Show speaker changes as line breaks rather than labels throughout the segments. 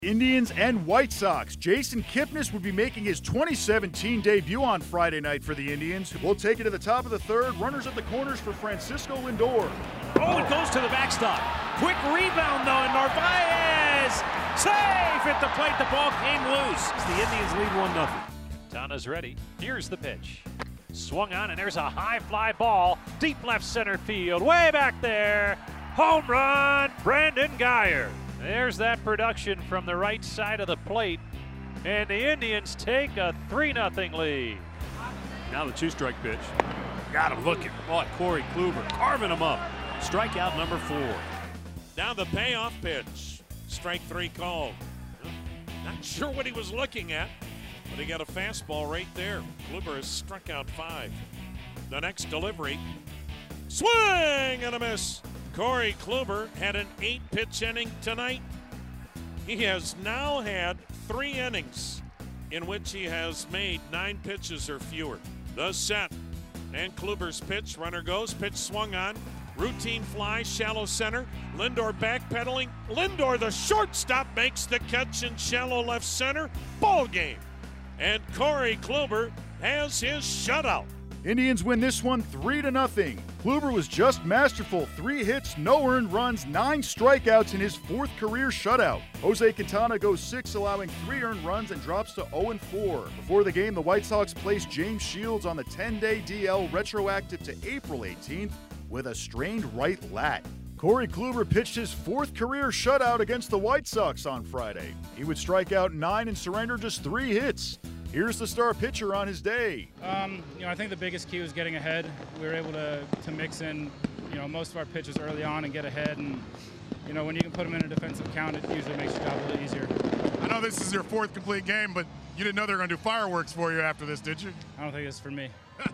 Indians and White Sox. Jason Kipnis would be making his 2017 debut on Friday night for the Indians. We'll take it to the top of the third. Runners at the corners for Francisco Lindor.
Oh, it goes to the backstop. Quick rebound, though, and Narvaez safe at the plate. The ball came loose. The Indians lead 1-0. Donna's ready. Here's the pitch. Swung on, and there's a high fly ball. Deep left center field. Way back there. Home run, Brandon Guyer. There's that production from the right side of the plate, and the Indians take a 3-0 lead.
Now the 2-strike pitch. Got him looking. Boy, Corey Kluber carving him up. Strikeout number 4.
Now the payoff pitch. Strike 3 called. Not sure what he was looking at, but he got a fastball right there. Kluber has struck out 5. The next delivery. Swing and a miss. Corey Kluber had an 8-pitch inning tonight. He has now had 3 innings in which he has made 9 pitches or fewer. The set. And Kluber's pitch. Runner goes. Pitch swung on. Routine fly, shallow center. Lindor backpedaling. Lindor, the shortstop, makes the catch in shallow left center. Ball game. And Corey Kluber has his shutout.
Indians win this one 3-0. Kluber was just masterful. 3 hits, no earned runs, 9 strikeouts in his 4th career shutout. Jose Quintana goes 6, allowing 3 earned runs and drops to 0-4. Before the game, the White Sox placed James Shields on the 10-day DL retroactive to April 18th with a strained right lat. Corey Kluber pitched his 4th career shutout against the White Sox on Friday. He would strike out 9 and surrender just 3 hits. Here's the star pitcher on his day.
I think the biggest key was getting ahead. We were able to mix in, most of our pitches early on and get ahead. And, when you can put them in a defensive count, it usually makes your job a little easier.
I know this is your 4th complete game, but you didn't know they were going to do fireworks for you after this, did you?
I don't think it's for me.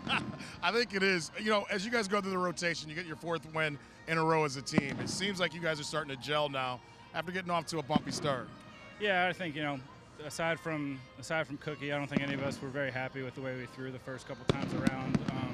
I think it is. As you guys go through the rotation, you get your 4th win in a row as a team. It seems like you guys are starting to gel now after getting off to a bumpy start.
Yeah, I think, aside from Cookie, I don't think any of us were very happy with the way we threw the first couple times around.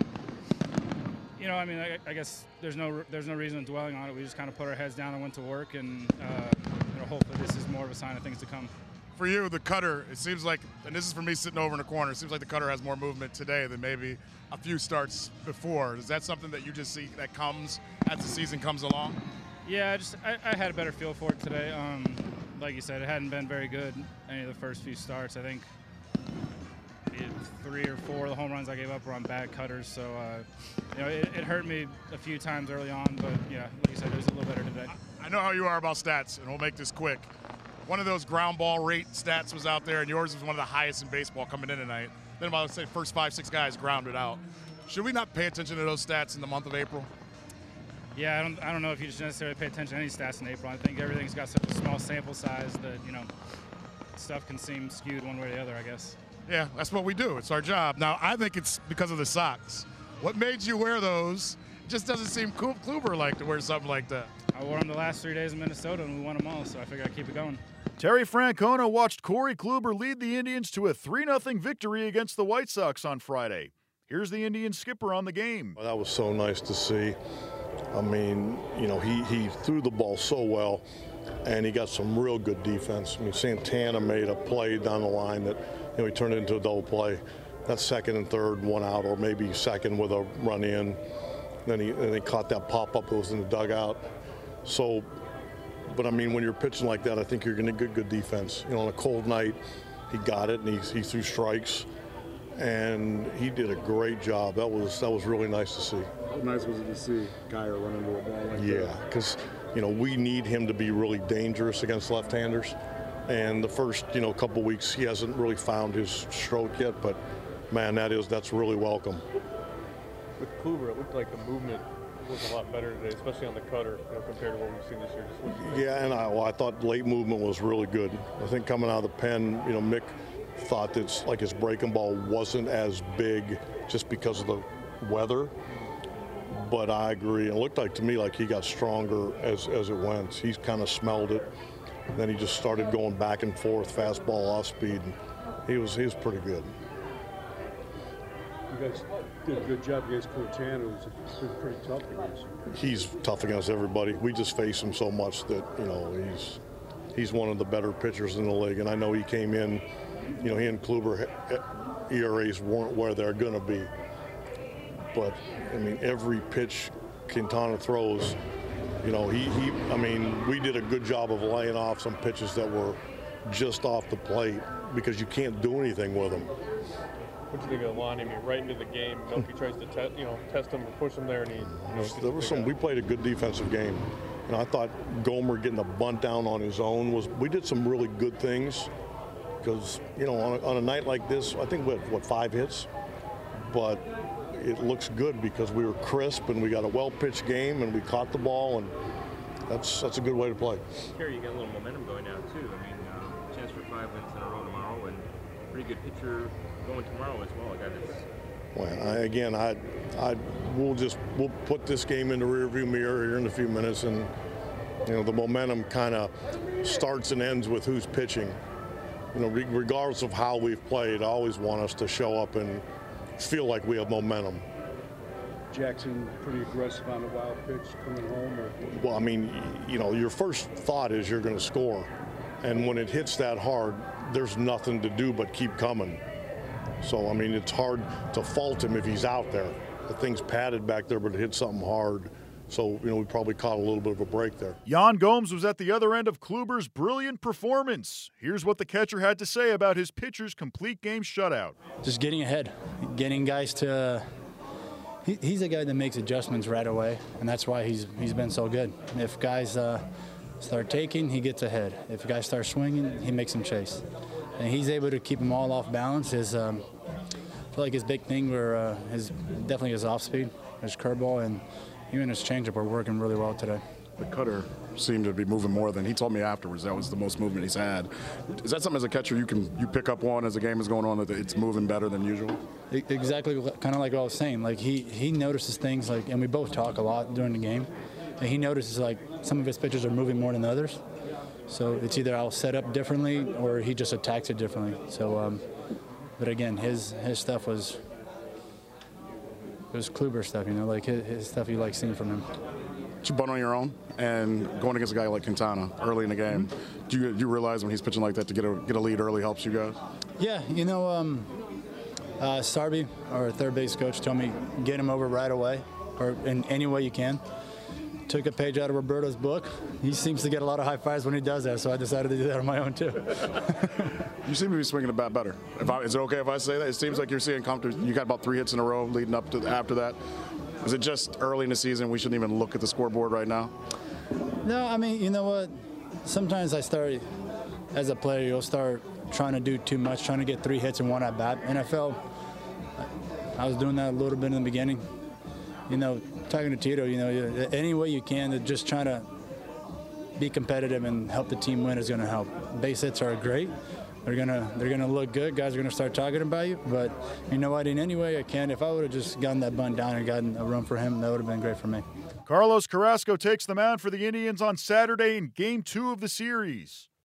I guess there's no reason dwelling on it. We just kind of put our heads down and went to work, and hopefully this is more of a sign of things to come.
For you, the cutter, it seems like, and this is for me sitting over in the corner, it seems like the cutter has more movement today than maybe a few starts before. Is that something that you just see that comes as the season comes along?
Yeah, I had a better feel for it today. Like you said, it hadn't been very good any of the first few starts. I think 3 or 4 of the home runs I gave up were on bad cutters. So, it hurt me a few times early on. But, yeah, like you said, it was a little better today.
I know how you are about stats, and we'll make this quick. One of those ground ball rate stats was out there, and yours was one of the highest in baseball coming in tonight. Then about, let's say, first 5-6 guys grounded out. Should we not pay attention to those stats in the month of April?
Yeah, I don't know if you just necessarily pay attention to any stats in April. I think everything's got such a small sample size that, stuff can seem skewed one way or the other, I guess.
Yeah, that's what we do. It's our job. Now, I think it's because of the socks. What made you wear those? It just doesn't seem Kluber-like to wear something like that.
I wore them the last 3 days in Minnesota, and we won them all, so I figured I'd keep it going.
Terry Francona watched Corey Kluber lead the Indians to a 3-0 victory against the White Sox on Friday. Here's the Indians skipper on the game.
That was so nice to see. I mean, he threw the ball so well, and he got some real good defense. I mean, Santana made a play down the line that, he turned it into a double play. That's second and third, 1 out, or maybe second with a run in. Then he caught that pop-up that was in the dugout. So, but I mean, when you're pitching like that, I think you're going to get good defense. On a cold night, he got it, and he threw strikes. And he did a great job. That was really nice to see.
How nice was it to see Guyer run into a ball like that?
Yeah, because we need him to be really dangerous against left-handers. And the first couple weeks he hasn't really found his stroke yet, but man, that's really welcome.
With Kluber, it looked like the movement was a lot better today, especially on the cutter compared to what we've seen this year.
Yeah, and I thought late movement was really good. I think coming out of the pen, Mick thought that his breaking ball wasn't as big just because of the weather, but I agree. It looked like to me like he got stronger as it went. He's kind of smelled it. Then he just started going back and forth, fastball off speed. And he was pretty good.
You guys did a good job against Quintana, who's pretty tough against.
He's tough against everybody. We just face him so much that he's one of the better pitchers in the league. And I know he came in, you know, he and Kluber ERAs weren't where they're going to be. But, I mean, every pitch Quintana throws, you know, I mean, we did a good job of laying off some pitches that were just off the plate because you can't do anything with them.
What do you think of Lonnie? I mean, right into the game, Melky tries to test him or push him there, and he.
There was some. We played a good defensive game, and I thought Gomer getting a bunt down on his own we did some really good things, because you know on a night like this, I think we had what 5 hits, but it looks good because we were crisp and we got a well-pitched game and we caught the ball, and that's a good way to play.
Kerry, you got a little momentum going now too. I mean, chance for 5 wins in a row tomorrow, and pretty good pitcher going tomorrow as well.
We'll put this game in the rearview mirror here in a few minutes, and you know the momentum kind of starts and ends with who's pitching. You know, regardless of how we've played, I always want us to show up and feel like we have momentum.
Jackson pretty aggressive on the wild pitch coming home?
Well, I mean, you know, your first thought is you're going to score. And when it hits that hard, there's nothing to do but keep coming. So, I mean, it's hard to fault him if he's out there. The thing's padded back there, but it hit something hard. So, you know, we probably caught a little bit of a break there.
Yan Gomes was at the other end of Kluber's brilliant performance. Here's what the catcher had to say about his pitcher's complete game shutout.
Just getting ahead, getting guys to he's a guy that makes adjustments right away, and that's why he's been so good. If guys start taking, he gets ahead. If guys start swinging, he makes them chase. And he's able to keep them all off balance. I feel like his big thing were definitely his off speed, his curveball, and even his changeup are working really well today.
The cutter seemed to be moving more than he told me afterwards. That was the most movement he's had. Is that something as a catcher you pick up on as the game is going on, that it's moving better than usual?
Exactly, kind of like what I was saying. Like he notices things, like, and we both talk a lot during the game, and he notices like some of his pitches are moving more than others. So it's either I'll set up differently or he just attacks it differently. So, but again, his stuff was Kluber stuff, you know, like his stuff you like seeing from him.
You bunt on your own, and going against a guy like Quintana early in the game, do you realize when he's pitching like that to get a lead early helps you guys?
Yeah, you know, Sarby, our third base coach, told me get him over right away, or in any way you can. Took a page out of Roberto's book. He seems to get a lot of high fives when he does that, so I decided to do that on my own too.
You seem to be swinging the bat better. Is it okay if I say that? It seems like you're seeing comfortable. You got about 3 hits in a row leading up to after that. Is it just early in the season? We shouldn't even look at the scoreboard right now?
No, I mean, you know what? Sometimes I start, as a player, you'll start trying to do too much, trying to get 3 hits in 1 at bat. NFL, I was doing that a little bit in the beginning. You know, talking to Tito, you know, any way you can to just try to be competitive and help the team win is going to help. Base hits are great. They're gonna look good. Guys are gonna start talking about you. But you know what? In any way I can, if I would have just gotten that bunt down and gotten a run for him, that would have been great for me.
Carlos Carrasco takes the mound for the Indians on Saturday in Game 2 of the series.